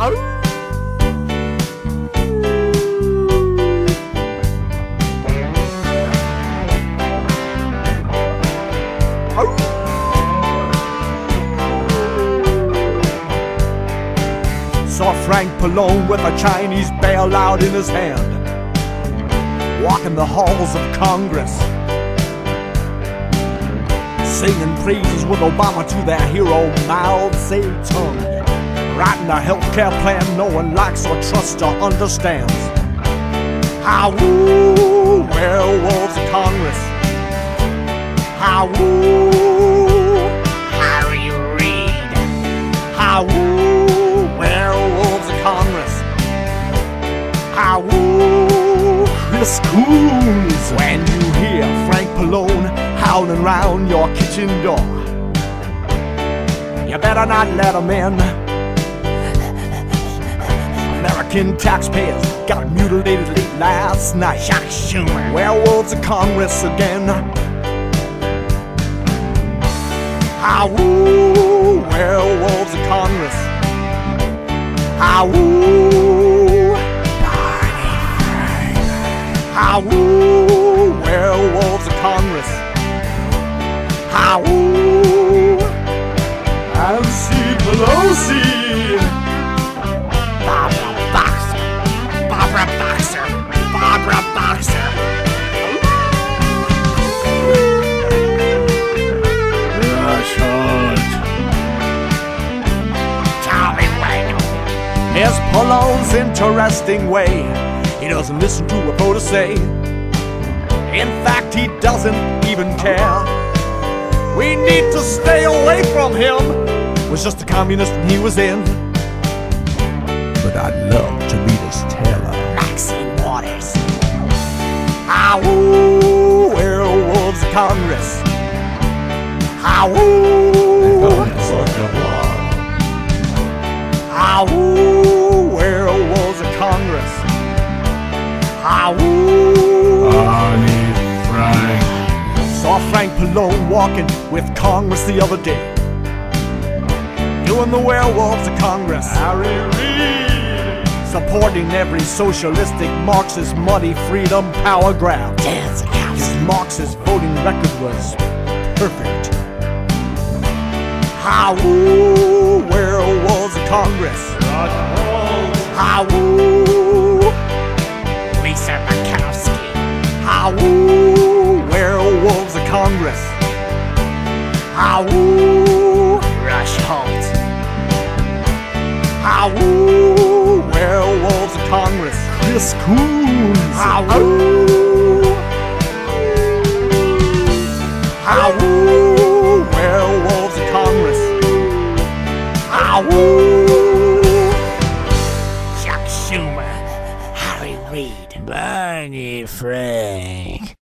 Saw Frank Pallone with a Chinese bailout in his hand, walking the halls of Congress, singing praises with Obama to their hero Mao Zedong, writing a healthcare plan no one likes or trusts or understands. How woo, werewolves of Congress. How woo, Harry Reid. How woo, werewolves of Congress. How woo, Chris Coons. When you hear Frank Pallone howling round your kitchen door, you better not let him in. American taxpayers got mutilated late last night. Chuck Schumer. Werewolves of Congress again. How woo, werewolves of Congress. How woo, Barney Frank. How woo, werewolves of Congress. How woo, Nancy Pelosi. Barbara Boxer. Barbara Boxer. Barbara Boxer. Charlie Wagon. Here's Pallone's interesting way. He doesn't listen to what voters say. In fact, he doesn't even care. We need to stay away from him. Was just a communist when he was in. But I'd love to read his tale. Maxine Waters. How woo, werewolves of Congress. How woo, how woo, werewolves of Congress. How woo, Barney Frank. Saw Frank Pallone walking with Congress the other day, doing the werewolves of Congress. Harry Reid. Supporting every socialistic Marxist muddy freedom power grab. His Marxist voting record was perfect. How woo, werewolves of Congress. How woo, Lisa Murkowski. How woo, werewolves of Congress. How woo, Rush Holt. How woo, werewolves of Congress. Chris Coons. How woo, how woo, werewolves of Congress. How woo, Chuck Schumer, Harry Reid, Barney Frank.